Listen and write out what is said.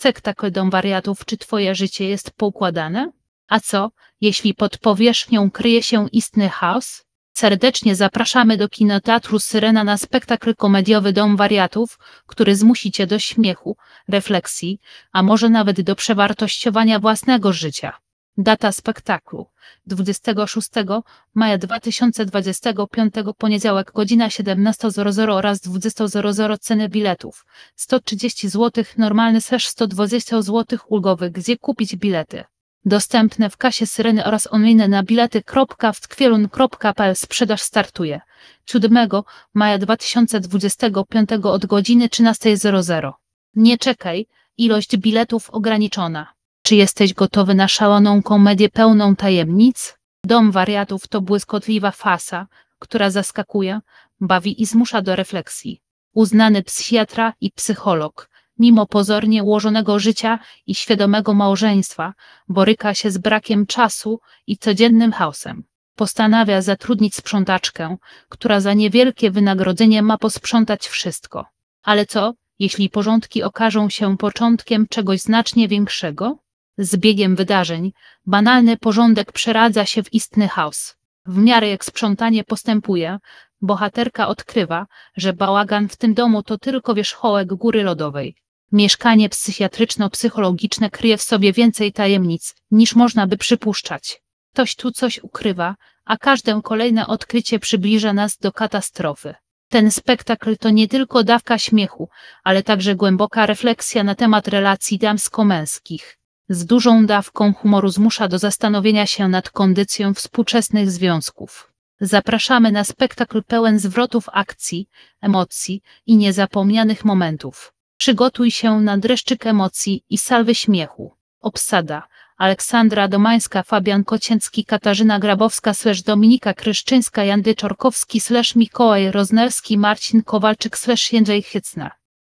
Spektakl Dom Wariatów, czy twoje życie jest poukładane? A co, jeśli pod powierzchnią kryje się istny chaos? Serdecznie zapraszamy do kinoteatru Syrena na spektakl komediowy Dom Wariatów, który zmusi cię do śmiechu, refleksji, a może nawet do przewartościowania własnego życia. Data spektaklu: 26 maja 2025, poniedziałek, godzina 17:00 oraz 20:00. Ceny biletów: 130 zł normalny / 120 zł ulgowy. Gdzie kupić bilety? Dostępne w kasie Syreny oraz online na bilety.wtkwierun.pl. Sprzedaż startuje 7 maja 2025 od godziny 13:00. Nie czekaj, ilość biletów ograniczona. Czy jesteś gotowy na szaloną komedię pełną tajemnic? Dom Wariatów to błyskotliwa farsa, która zaskakuje, bawi i zmusza do refleksji. Uznany psychiatra i psycholog, mimo pozornie ułożonego życia i świadomego małżeństwa, boryka się z brakiem czasu i codziennym chaosem. Postanawia zatrudnić sprzątaczkę, która za niewielkie wynagrodzenie ma posprzątać wszystko. Ale co, jeśli porządki okażą się początkiem czegoś znacznie większego? Z biegiem wydarzeń banalny porządek przeradza się w istny chaos. W miarę jak sprzątanie postępuje, bohaterka odkrywa, że bałagan w tym domu to tylko wierzchołek góry lodowej. Mieszkanie psychiatryczno-psychologiczne kryje w sobie więcej tajemnic, niż można by przypuszczać. Ktoś tu coś ukrywa, a każde kolejne odkrycie przybliża nas do katastrofy. Ten spektakl to nie tylko dawka śmiechu, ale także głęboka refleksja na temat relacji damsko-męskich. Z dużą dawką humoru zmusza do zastanowienia się nad kondycją współczesnych związków. Zapraszamy na spektakl pełen zwrotów akcji, emocji i niezapomnianych momentów. Przygotuj się na dreszczyk emocji i salwy śmiechu. Obsada: Aleksandra Domańska, Fabian Kocięcki, Katarzyna Grabowska / Dominika Kryszczyńska, Jandy Czorkowski / Mikołaj Roznelski, Marcin Kowalczyk / Jędrzej Hycna.